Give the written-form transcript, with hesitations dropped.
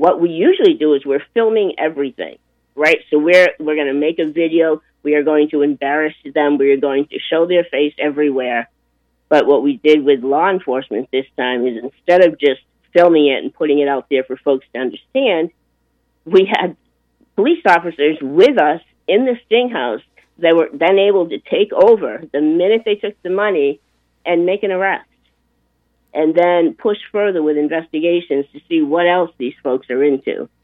what we usually do is we're filming everything, right? So we're going to make a video. We are going to embarrass them. We are going to show their face everywhere. But what we did with law enforcement this time is instead of just filming it and putting it out there for folks to understand, we had police officers with us in the Sting House that were then able to take over the minute they took the money and make an arrest, and then push further with investigations to see what else these folks are into.